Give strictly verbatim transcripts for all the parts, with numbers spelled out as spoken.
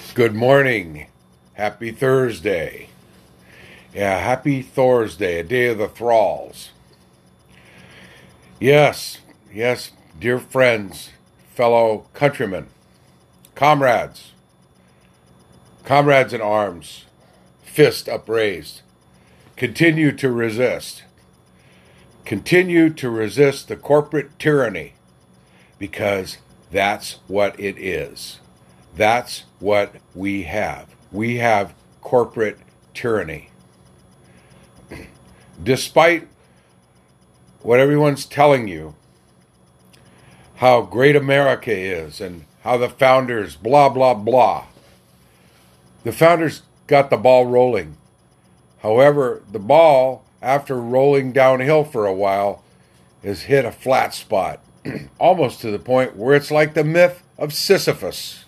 Good morning. Happy Thursday. Yeah, happy Thursday, a day of the thralls. Yes, yes, dear friends, fellow countrymen, comrades, comrades in arms, fist upraised. Continue to resist. Continue to resist the corporate tyranny, because that's what it is. That's what we have. We have corporate tyranny. Despite what everyone's telling you, how great America is and how the founders, blah, blah, blah. The founders got the ball rolling. However, the ball, after rolling downhill for a while, has hit a flat spot, almost to the point where it's like the myth of Sisyphus.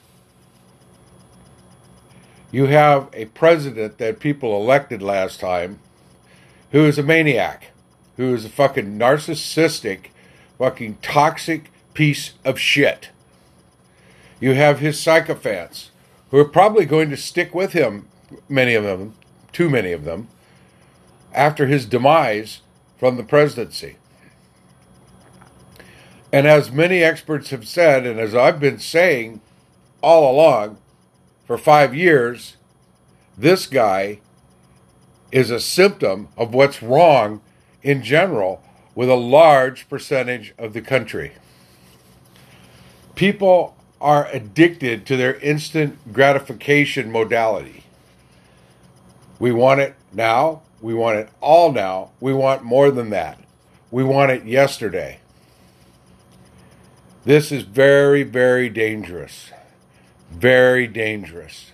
You have a president that people elected last time who is a maniac, who is a fucking narcissistic, fucking toxic piece of shit. You have his sycophants who are probably going to stick with him, many of them, too many of them, after his demise from the presidency. And as many experts have said, and as I've been saying all along, for five years, this guy is a symptom of what's wrong in general with a large percentage of the country. People are addicted to their instant gratification modality. We want it now. We want it all now. We want more than that. We want it yesterday. This is very, very dangerous. Very dangerous.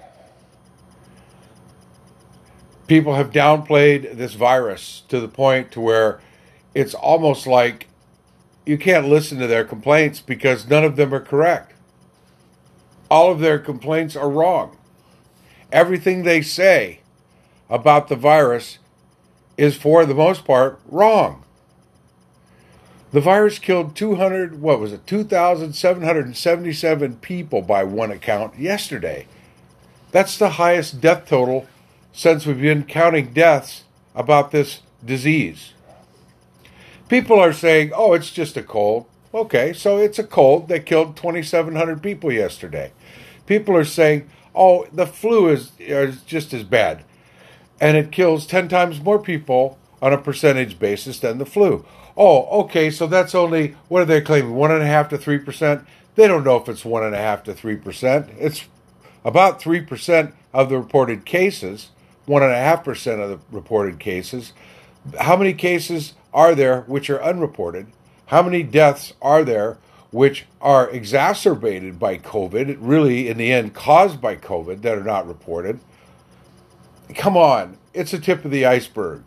People have downplayed this virus to the point to where it's almost like you can't listen to their complaints because none of them are correct. All of their complaints are wrong. Everything they say about the virus is, for the most part, wrong. The virus killed two hundred, what was it, two thousand seven hundred seventy-seven people by one account yesterday. That's the highest death total since we've been counting deaths about this disease. People are saying, oh, it's just a cold. Okay, so it's a cold that killed twenty-seven hundred people yesterday. People are saying, oh, the flu is, is just as bad, and it kills ten times more people on a percentage basis than the flu. Oh, okay, so that's only, what are they claiming, one and a half to three percent? They don't know if it's one and a half to three percent. It's about three percent of the reported cases, one and a half percent of the reported cases. How many cases are there which are unreported? How many deaths are there which are exacerbated by COVID, really in the end caused by COVID, that are not reported? Come on, it's the tip of the iceberg.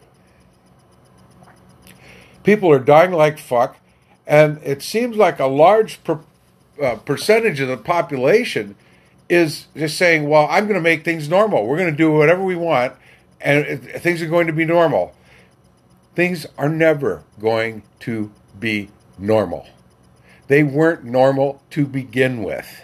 People are dying like fuck, and it seems like a large per, uh, percentage of the population is just saying, well, I'm going to make things normal. We're going to do whatever we want, and it, things are going to be normal. Things are never going to be normal. They weren't normal to begin with.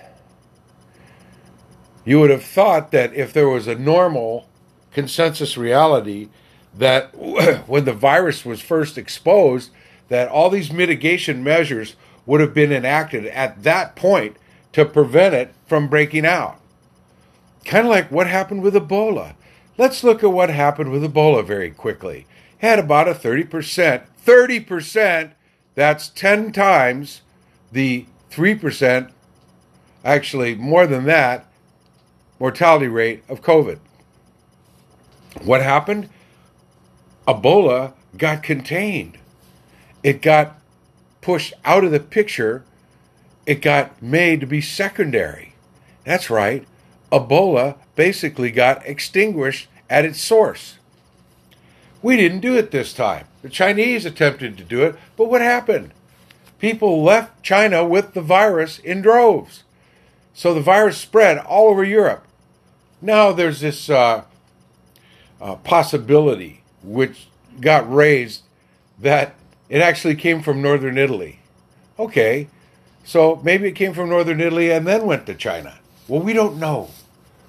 You would have thought that if there was a normal consensus reality, that when the virus was first exposed, that all these mitigation measures would have been enacted at that point to prevent it from breaking out. Kind of like what happened with Ebola. Let's look at what happened with Ebola very quickly. It had about a thirty percent, thirty percent, that's ten times the three percent, actually more than that, mortality rate of COVID. What happened? Ebola got contained. It got pushed out of the picture. It got made to be secondary. That's right. Ebola basically got extinguished at its source. We didn't do it this time. The Chinese attempted to do it, but what happened? People left China with the virus in droves. So the virus spread all over Europe. Now there's this uh, uh, possibility which got raised that it actually came from northern Italy. Okay, so maybe it came from northern Italy and then went to China. Well, we don't know.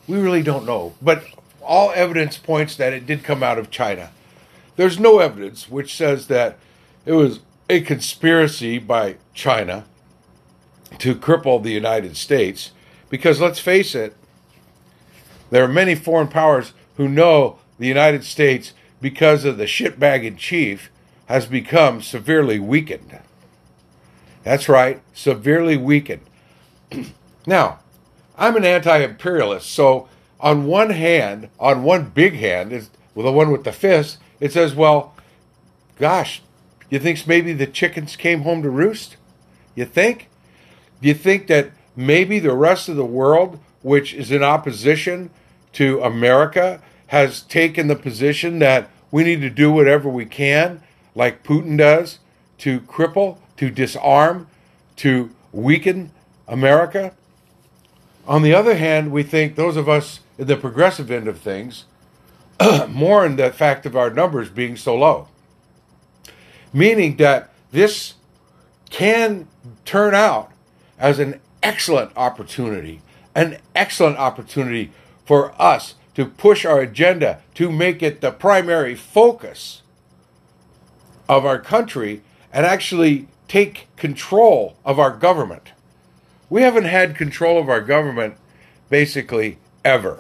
We really don't know. But all evidence points that it did come out of China. There's no evidence which says that it was a conspiracy by China to cripple the United States. Because let's face it, there are many foreign powers who know the United States, because of the shitbag in chief, has become severely weakened. That's right, severely weakened. Now, I'm an anti-imperialist, so on one hand, on one big hand, is well, the one with the fist, it says, well, gosh, you think maybe the chickens came home to roost? You think? Do you think that maybe the rest of the world, which is in opposition to America, has taken the position that we need to do whatever we can, like Putin does, to cripple, to disarm, to weaken America? On the other hand, we think those of us in the progressive end of things mourn the fact of our numbers being so low. Meaning that this can turn out as an excellent opportunity, an excellent opportunity for us to push our agenda, to make it the primary focus of our country and actually take control of our government. We haven't had control of our government basically ever.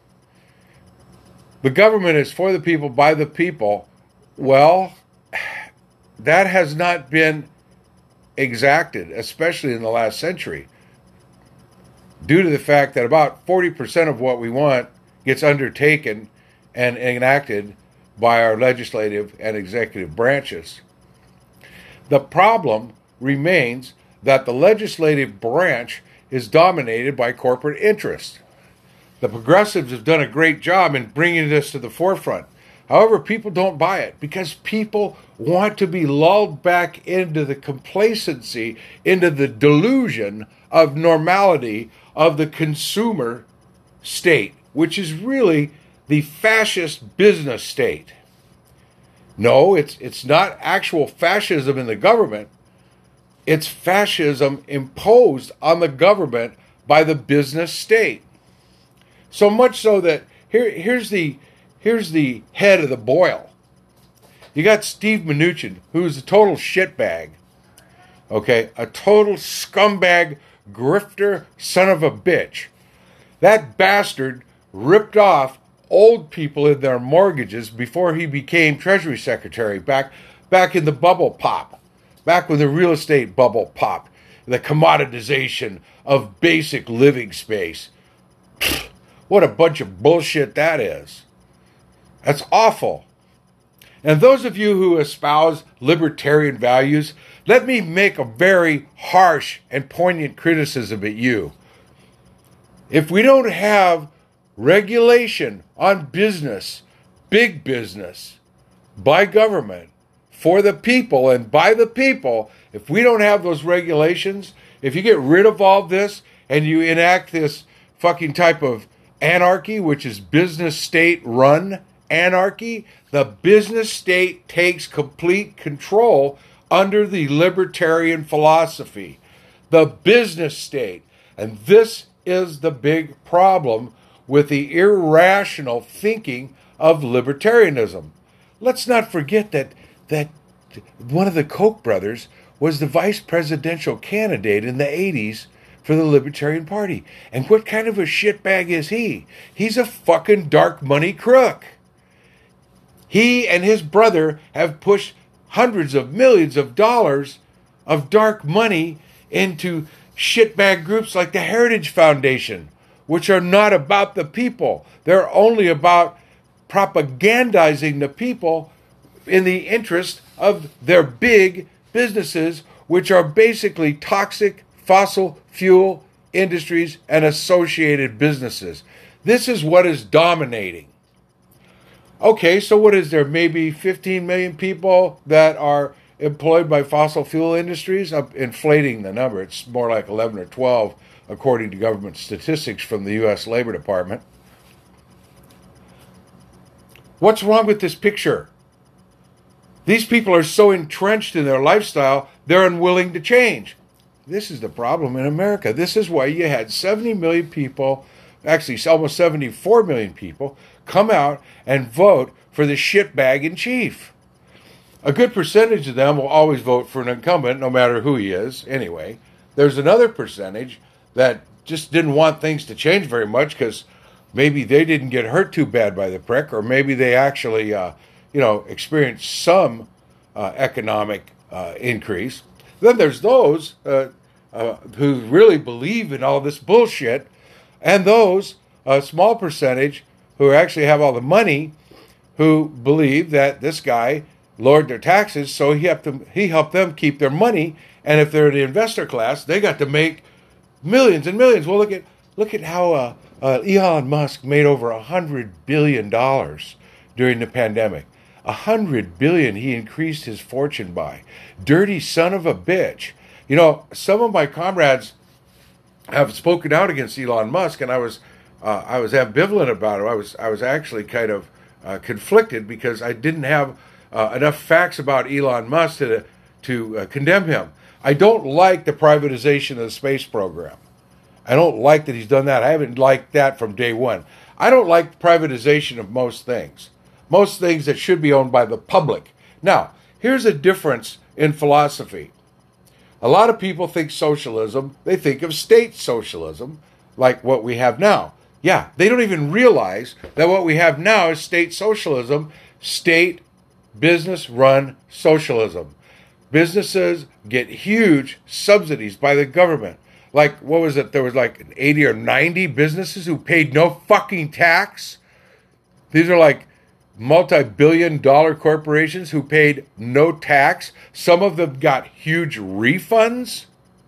The government is for the people, by the people. Well, that has not been exacted, especially in the last century, due to the fact that about forty percent of what we want gets undertaken and enacted by our legislative and executive branches. The problem remains that the legislative branch is dominated by corporate interests. The progressives have done a great job in bringing this to the forefront. However, people don't buy it because people want to be lulled back into the complacency, into the delusion of normality of the consumer state, which is really the fascist business state. No, it's it's not actual fascism in the government. It's fascism imposed on the government by the business state. So much so that here here's the here's the head of the boil. You got Steve Mnuchin, who's a total shitbag. Okay, a total scumbag, grifter, son of a bitch. That bastard ripped off old people in their mortgages before he became Treasury Secretary back back in the bubble pop, back when the real estate bubble popped, the commoditization of basic living space. Pfft, what a bunch of bullshit that is. That's awful. And those of you who espouse libertarian values, let me make a very harsh and poignant criticism at you. If we don't have regulation on business, big business, by government, for the people and by the people, if we don't have those regulations, if you get rid of all this and you enact this fucking type of anarchy, which is business state run anarchy, the business state takes complete control under the libertarian philosophy. The business state. And this is the big problem with the irrational thinking of libertarianism. Let's not forget that that one of the Koch brothers was the vice presidential candidate in the eighties for the Libertarian Party. And what kind of a shitbag is he? He's a fucking dark money crook. He and his brother have pushed hundreds of millions of dollars of dark money into shitbag groups like the Heritage Foundation, which are not about the people. They're only about propagandizing the people in the interest of their big businesses, which are basically toxic fossil fuel industries and associated businesses. This is what is dominating. Okay, so what is there? Maybe fifteen million people that are employed by fossil fuel industries? I'm inflating the number. It's more like eleven or twelve, according to government statistics from the U S Labor Department. What's wrong with this picture? These people are so entrenched in their lifestyle, they're unwilling to change. This is the problem in America. This is why you had seventy million people actually almost seventy-four million people, come out and vote for the shitbag in chief. A good percentage of them will always vote for an incumbent, no matter who he is, anyway. There's another percentage that just didn't want things to change very much because maybe they didn't get hurt too bad by the prick, or maybe they actually, uh, you know, experienced some uh, economic uh, increase. Then there's those uh, uh, who really believe in all this bullshit, and those, a small percentage, who actually have all the money, who believe that this guy lowered their taxes, so he helped them, he helped them keep their money, and if they're the investor class, they got to make millions and millions. Well, look at look at how uh, uh, Elon Musk made over a hundred billion dollars during the pandemic. A hundred billion he increased his fortune by. Dirty son of a bitch. You know, some of my comrades have spoken out against Elon Musk, and I was uh, I was ambivalent about it. I was I was actually kind of uh, conflicted because I didn't have uh, enough facts about Elon Musk to to uh, condemn him. I don't like the privatization of the space program. I don't like that he's done that. I haven't liked that from day one. I don't like privatization of most things. Most things that should be owned by the public. Now, here's a difference in philosophy. A lot of people think socialism, they think of state socialism, like what we have now. Yeah, they don't even realize that what we have now is state socialism, state business-run socialism. Businesses get huge subsidies by the government. Like, what was it? There was like eighty or ninety businesses who paid no fucking tax. These are like multi-billion dollar corporations who paid no tax. Some of them got huge refunds.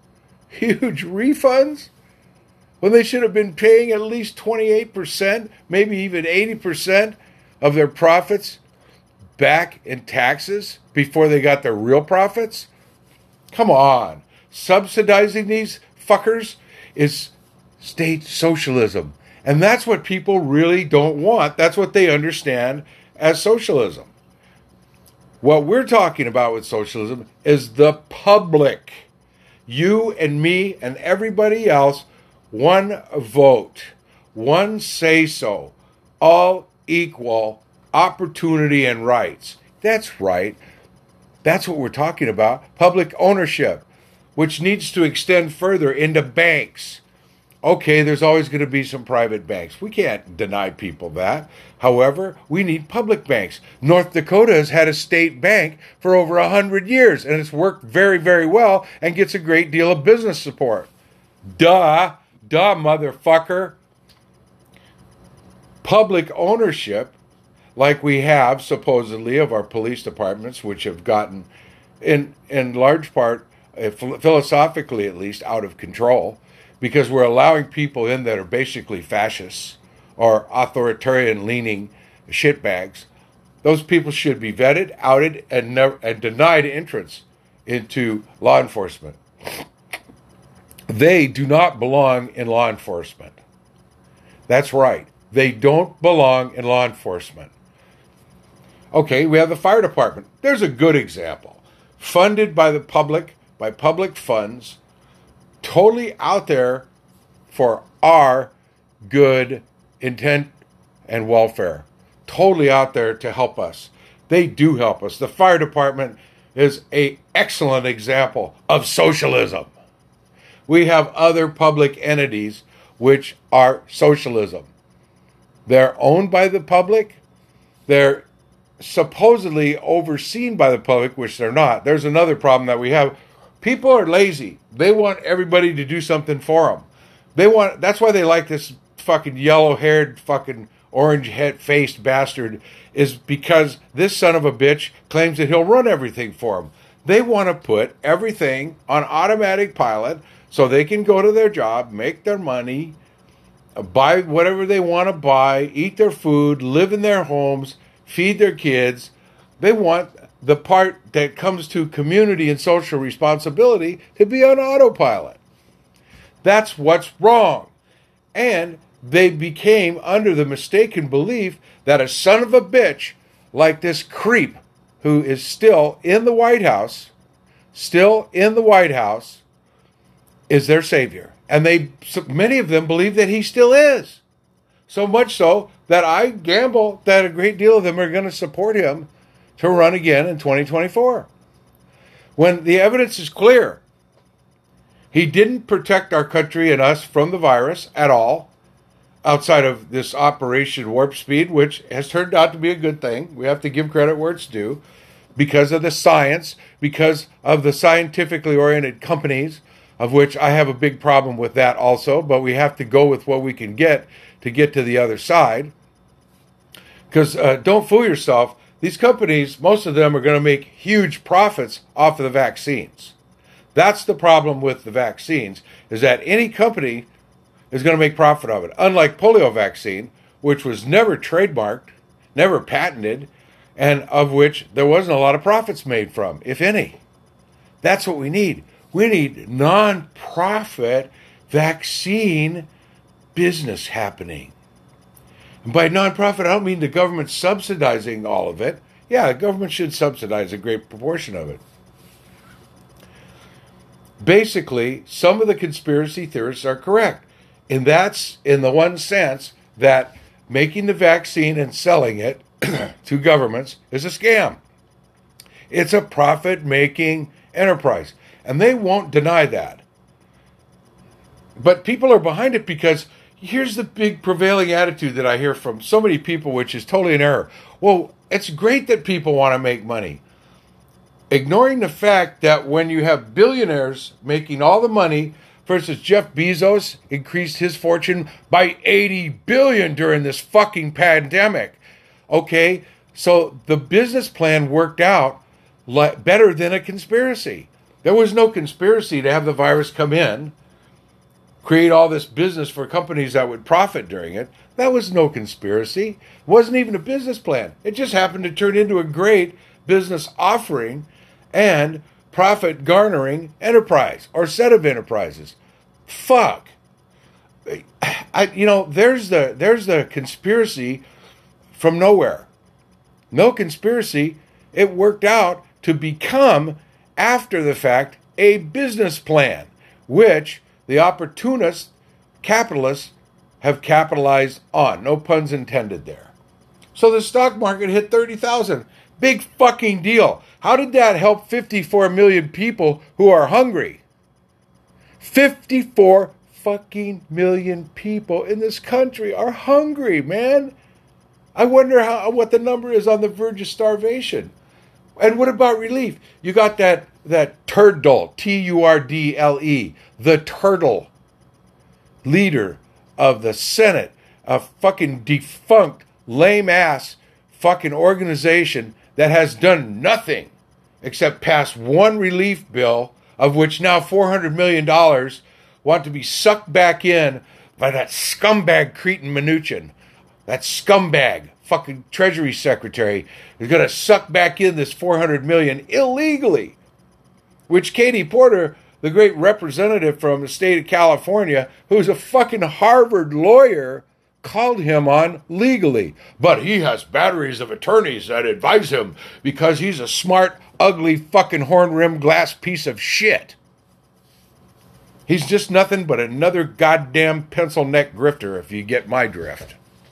Huge refunds? When they should have been paying at least twenty-eight percent, maybe even eighty percent of their profits back in taxes before they got their real profits? Come on. Subsidizing these fuckers is state socialism. And that's what people really don't want. That's what they understand as socialism. What we're talking about with socialism is the public. You and me and everybody else, one vote, one say-so, all equal opportunity and rights. That's right. That's what we're talking about. Public ownership, which needs to extend further into banks. Okay, there's always going to be some private banks. We can't deny people that. However, we need public banks. North Dakota has had a state bank for over a hundred years, and it's worked very, very well and gets a great deal of business support. Duh. Duh, motherfucker. Public ownership, like we have supposedly of our police departments, which have gotten, in in large part, uh, philosophically at least, out of control, because we're allowing people in that are basically fascists or authoritarian-leaning shitbags. Those people should be vetted, outed, and never, and denied entrance into law enforcement. They do not belong in law enforcement. That's right. They don't belong in law enforcement. Okay, we have the fire department. There's a good example. Funded by the public, by public funds, totally out there for our good intent and welfare. Totally out there to help us. They do help us. The fire department is an excellent example of socialism. We have other public entities which are socialism. They're owned by the public. They're supposedly overseen by the public, which they're not. There's another problem that we have. People are lazy. They want everybody to do something for them. They want. That's why they like this fucking yellow-haired, fucking orange-faced bastard, is because this son of a bitch claims that he'll run everything for them. They want to put everything on automatic pilot so they can go to their job, make their money, buy whatever they want to buy, eat their food, live in their homes, feed their kids. They want the part that comes to community and social responsibility to be on autopilot. That's what's wrong. And they became under the mistaken belief that a son of a bitch like this creep who is still in the White House, still in the White House, is their savior. And they, many of them believe that he still is. So much so that I gamble that a great deal of them are going to support him to run again in twenty twenty-four. When the evidence is clear, he didn't protect our country and us from the virus at all, outside of this Operation Warp Speed, which has turned out to be a good thing. We have to give credit where it's due, because of the science, because of the scientifically oriented companies, of which I have a big problem with that also, but we have to go with what we can get to get to the other side. Because uh, don't fool yourself, these companies, most of them are going to make huge profits off of the vaccines. That's the problem with the vaccines, is that any company is going to make profit of it. Unlike polio vaccine, which was never trademarked, never patented, and of which there wasn't a lot of profits made from, if any. That's what we need. We need non-profit vaccine business happening. And by non-profit, I don't mean the government subsidizing all of it. Yeah, the government should subsidize a great proportion of it. Basically, some of the conspiracy theorists are correct. And that's in the one sense that making the vaccine and selling it to governments is a scam. It's a profit-making enterprise. And they won't deny that. But people are behind it because here's the big prevailing attitude that I hear from so many people, which is totally in error. Well, it's great that people want to make money. Ignoring the fact that when you have billionaires making all the money, versus Jeff Bezos increased his fortune by eighty billion dollars during this fucking pandemic. Okay, so the business plan worked out better than a conspiracy. There was no conspiracy to have the virus come in, create all this business for companies that would profit during it. That was no conspiracy. It wasn't even a business plan. It just happened to turn into a great business offering and profit garnering enterprise or set of enterprises. Fuck. I, you know, there's the there's the conspiracy from nowhere. No conspiracy. It worked out to become, after the fact, a business plan, which the opportunists, capitalists, have capitalized on. No puns intended there. So the stock market hit thirty thousand. Big fucking deal. How did that help fifty-four million people who are hungry? fifty-four fucking million people in this country are hungry, man. I wonder how what the number is on the verge of starvation. And what about relief? You got that that turtle, T U R D L E, the turtle, leader of the Senate, a fucking defunct, lame-ass fucking organization that has done nothing except pass one relief bill, of which now four hundred million dollars want to be sucked back in by that scumbag Cretin Mnuchin. That scumbag, fucking Treasury Secretary, is going to suck back in this four hundred million dollars illegally, which Katie Porter, the great representative from the state of California, who's a fucking Harvard lawyer, called him on legally. But he has batteries of attorneys that advise him because he's a smart, ugly, fucking horn-rimmed glass piece of shit. He's just nothing but another goddamn pencil-neck grifter, if you get my drift.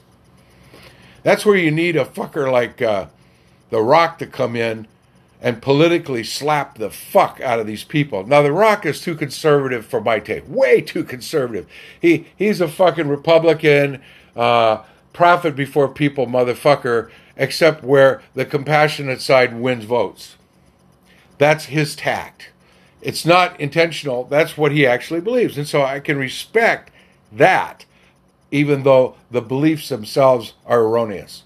That's where you need a fucker like uh, The Rock to come in and politically slap the fuck out of these people. Now, The Rock is too conservative for my taste. Way too conservative. He He's a fucking Republican, uh, profit before people motherfucker, except where the compassionate side wins votes. That's his tact. It's not intentional. That's what he actually believes. And so I can respect that, even though the beliefs themselves are erroneous.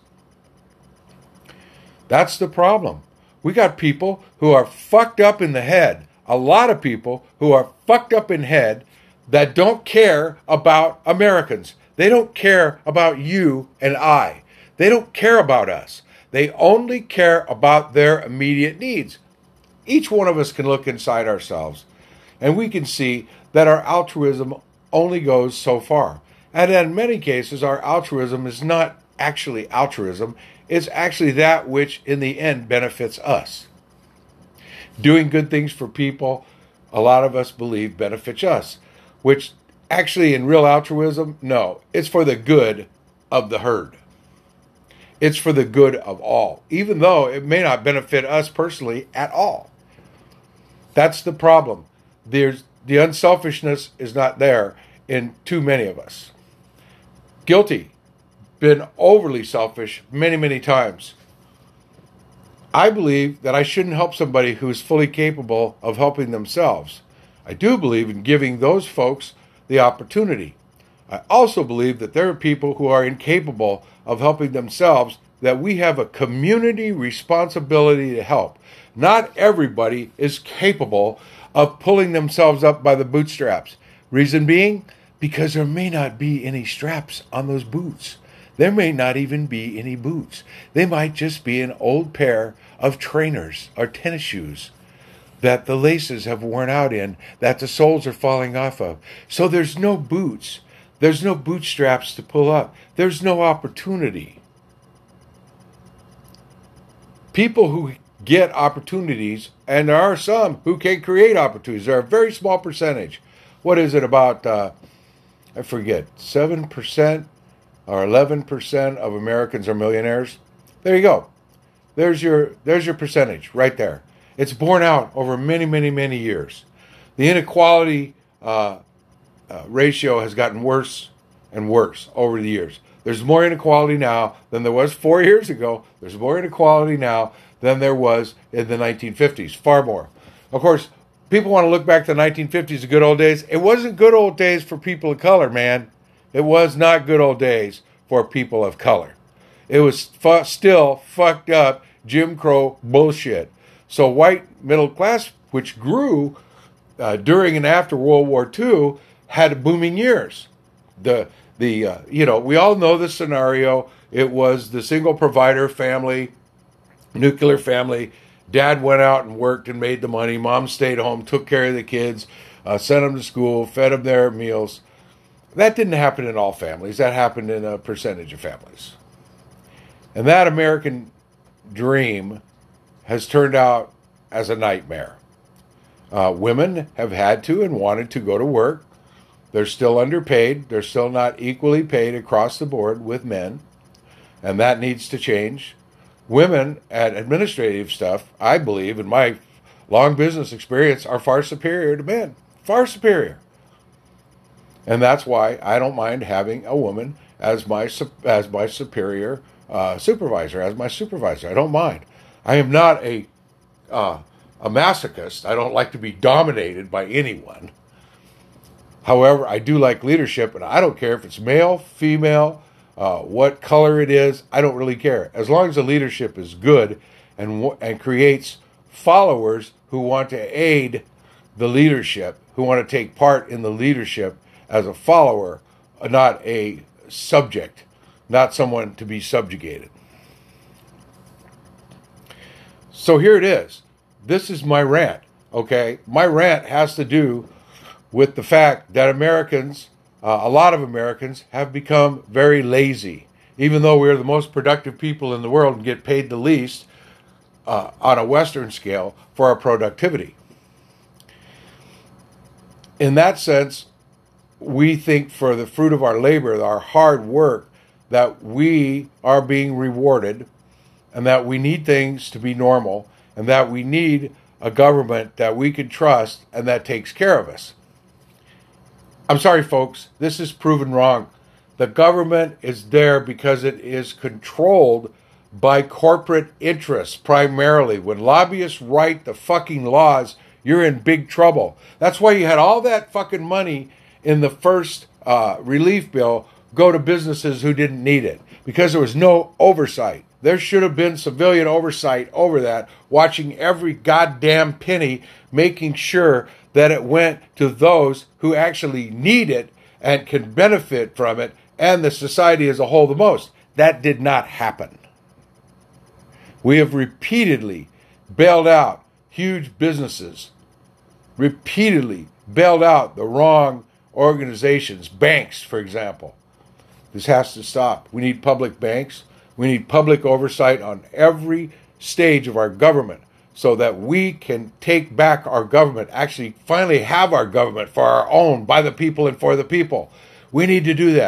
That's the problem. We got people who are fucked up in the head. A lot of people who are fucked up in head that don't care about Americans. They don't care about you and I. They don't care about us. They only care about their immediate needs. Each one of us can look inside ourselves, and we can see that our altruism only goes so far. And in many cases, our altruism is not actually altruism. It's actually that which, in the end, benefits us. Doing good things for people, a lot of us believe, benefits us, which actually, in real altruism, no. It's for the good of the herd. It's for the good of all, even though it may not benefit us personally at all. That's the problem. There's the unselfishness is not there in too many of us. Guilty. Been overly selfish many, many times. I believe that I shouldn't help somebody who is fully capable of helping themselves. I do believe in giving those folks the opportunity. I also believe that there are people who are incapable of helping themselves, that we have a community responsibility to help. Not everybody is capable of pulling themselves up by the bootstraps. Reason being, because there may not be any straps on those boots. There may not even be any boots. They might just be an old pair of trainers or tennis shoes that the laces have worn out in, that the soles are falling off of. So there's no boots. There's no bootstraps to pull up. There's no opportunity. People who get opportunities, and there are some who can create opportunities. They're a very small percentage. What is it, about, uh, I forget, seven percent or eleven percent of Americans are millionaires? There you go. There's your, there's your percentage right there. It's borne out over many, many, many years. The inequality uh, uh, ratio has gotten worse and worse over the years. There's more inequality now than there was four years ago. There's more inequality now than there was in the nineteen fifties. Far more. Of course, people want to look back to the nineteen fifties, the good old days. It wasn't good old days for people of color, man. It was not good old days for people of color. It was fu- still fucked up Jim Crow bullshit. So white middle class, which grew uh, during and after World War Two, had booming years. The the uh, you know, we all know the scenario. It was the single provider family, nuclear family. Dad went out and worked and made the money. Mom stayed home, took care of the kids, uh, sent them to school, fed them their meals. That didn't happen in all families. That happened in a percentage of families. And that American dream has turned out as a nightmare. Uh, women have had to and wanted to go to work. They're still underpaid. They're still not equally paid across the board with men. And that needs to change. Women at administrative stuff, I believe, in my long business experience, are far superior to men. Far superior. And that's why I don't mind having a woman as my as my superior uh, supervisor, as my supervisor. I don't mind. I am not a uh, a masochist. I don't like to be dominated by anyone. However, I do like leadership, and I don't care if it's male, female, uh, what color it is. I don't really care. As long as the leadership is good and and creates followers who want to aid the leadership, who want to take part in the leadership as a follower, not a subject, not someone to be subjugated. So here it is. This is my rant, okay? My rant has to do with the fact that Americans, uh, a lot of Americans, have become very lazy. Even though we're the most productive people in the world and get paid the least uh, on a Western scale for our productivity. In that sense, we think for the fruit of our labor, our hard work, that we are being rewarded, and that we need things to be normal, and that we need a government that we can trust and that takes care of us. I'm sorry, folks, this is proven wrong. The government is there because it is controlled by corporate interests primarily. When lobbyists write the fucking laws, you're in big trouble. That's why you had all that fucking money in the first uh, relief bill go to businesses who didn't need it, because there was no oversight. There should have been civilian oversight over that, watching every goddamn penny, making sure that it went to those who actually need it and can benefit from it, and the society as a whole the most. That did not happen. We have repeatedly bailed out huge businesses, repeatedly bailed out the wrong organizations, banks, for example. This has to stop. We need public banks. We need public oversight on every stage of our government so that we can take back our government, actually finally have our government for our own, by the people and for the people. We need to do that.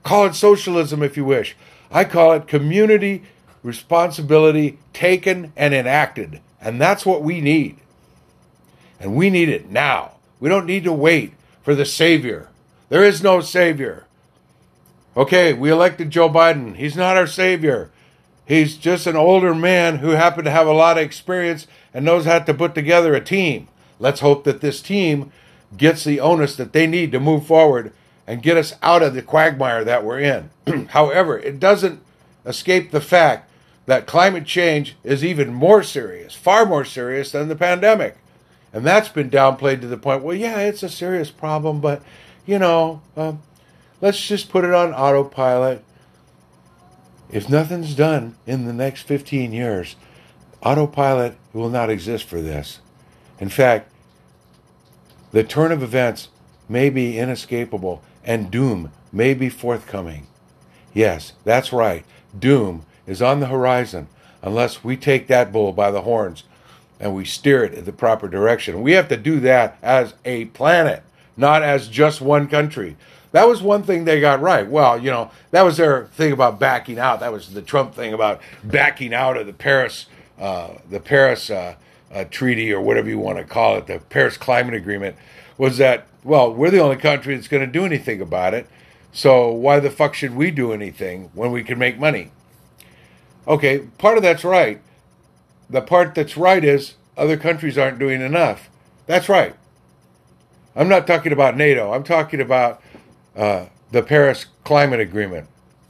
Call it socialism if you wish. I call it community responsibility taken and enacted. And that's what we need. And we need it now. We don't need to wait for the savior. There is no savior. Okay, we elected Joe Biden. He's not our savior. He's just an older man who happened to have a lot of experience and knows how to put together a team. Let's hope that this team gets the onus that they need to move forward and get us out of the quagmire that we're in. However, it doesn't escape the fact that climate change is even more serious, far more serious than the pandemic. And that's been downplayed to the point, well, yeah, it's a serious problem, but, you know, um, let's just put it on autopilot. If nothing's done in the next fifteen years, autopilot will not exist for this. In fact, the turn of events may be inescapable and doom may be forthcoming. Yes, that's right. Doom is on the horizon unless we take that bull by the horns and we steer it in the proper direction. We have to do that as a planet, not as just one country. That was one thing they got right. Well, you know, that was their thing about backing out. That was the Trump thing about backing out of the Paris, uh, the Paris uh, uh, Treaty, or whatever you want to call it, the Paris Climate Agreement, was that, well, we're the only country that's going to do anything about it. So why the fuck should we do anything when we can make money? Okay, part of that's right. The part that's right is other countries aren't doing enough. That's right. I'm not talking about NATO. I'm talking about uh, the Paris Climate Agreement.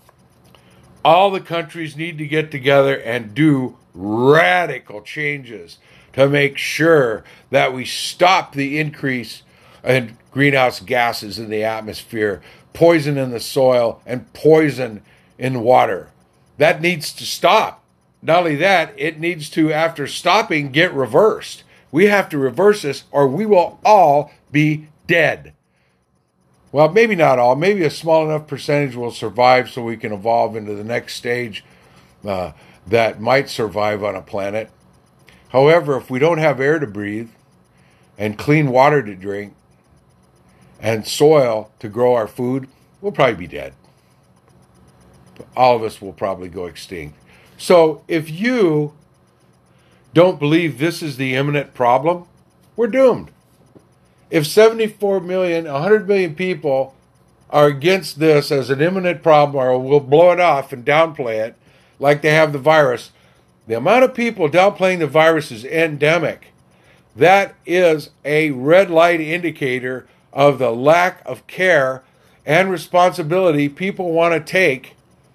All the countries need to get together and do radical changes to make sure that we stop the increase in greenhouse gases in the atmosphere, poison in the soil, and poison in water. That needs to stop. Not only that, it needs to, after stopping, get reversed. We have to reverse this or we will all be dead. Well, maybe not all. Maybe a small enough percentage will survive so we can evolve into the next stage uh, that might survive on a planet. However, if we don't have air to breathe and clean water to drink and soil to grow our food, we'll probably be dead. All of us will probably go extinct. So if you don't believe this is the imminent problem, we're doomed. If seventy-four million, one hundred million people are against this as an imminent problem or will blow it off and downplay it like they have the virus, the amount of people downplaying the virus is endemic. That is a red light indicator of the lack of care and responsibility people want to take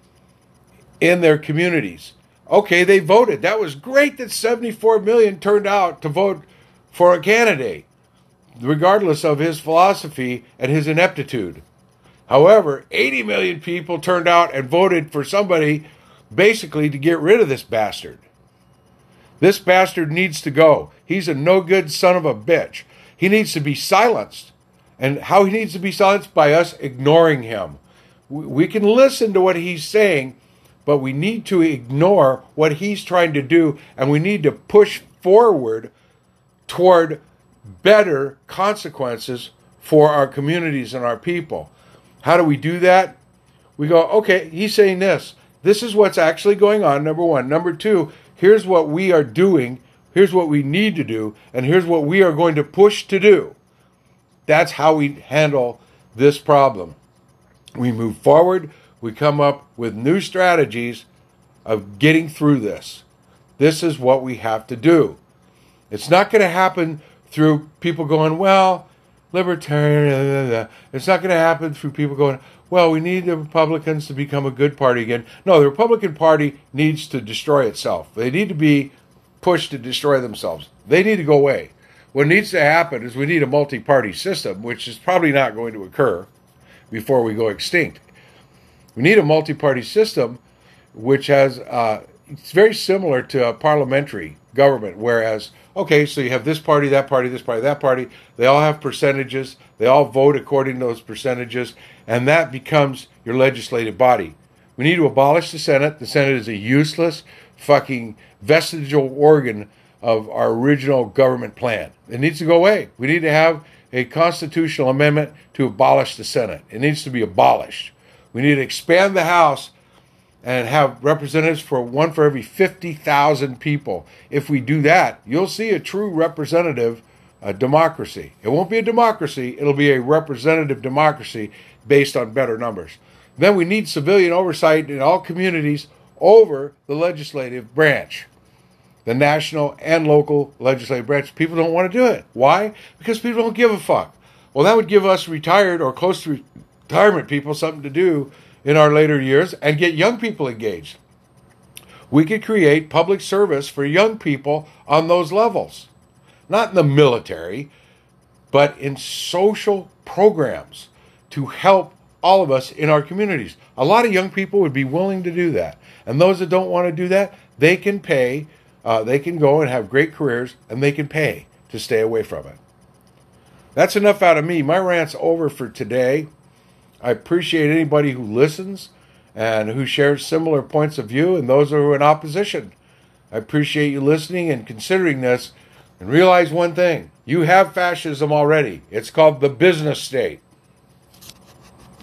in their communities. Okay, they voted. That was great that seventy-four million turned out to vote for a candidate, regardless of his philosophy and his ineptitude. However, eighty million people turned out and voted for somebody basically to get rid of this bastard. This bastard needs to go. He's a no-good son of a bitch. He needs to be silenced. And how he needs to be silenced? By us ignoring him. We can listen to what he's saying, but we need to ignore what he's trying to do, and we need to push forward toward better consequences for our communities and our people. How do we do that? We go, okay, he's saying this. This is what's actually going on, number one. Number two, here's what we are doing. Here's what we need to do. And here's what we are going to push to do. That's how we handle this problem. We move forward. We come up with new strategies of getting through this. This is what we have to do. It's not going to happen through people going, well, libertarian, blah, blah, blah. It's not going to happen through people going, well, we need the Republicans to become a good party again. No, the Republican Party needs to destroy itself. They need to be pushed to destroy themselves. They need to go away. What needs to happen is we need a multi-party system, which is probably not going to occur before we go extinct. We need a multi-party system which has, uh, it's very similar to a parliamentary government, whereas, okay, so you have this party, that party, this party, that party. They all have percentages. They all vote according to those percentages, and that becomes your legislative body. We need to abolish the Senate. The Senate is a useless fucking vestigial organ of our original government plan. It needs to go away. We need to have a constitutional amendment to abolish the Senate. It needs to be abolished. We need to expand the House and have representatives for one for every fifty thousand people. If we do that, you'll see a true representative uh, democracy. It won't be a democracy. It'll be a representative democracy based on better numbers. Then we need civilian oversight in all communities over the legislative branch, the national and local legislative branch. People don't want to do it. Why? Because people don't give a fuck. Well, that would give us retired or close to retirement people something to do in our later years and get young people engaged. We could create public service for young people on those levels. Not in the military, but in social programs to help all of us in our communities. A lot of young people would be willing to do that. And those that don't want to do that, they can pay, uh, they can go and have great careers, and they can pay to stay away from it. That's enough out of me. My rant's over for today. I appreciate anybody who listens and who shares similar points of view, and those who are in opposition. I appreciate you listening and considering this, and realize one thing. You have fascism already. It's called the business state.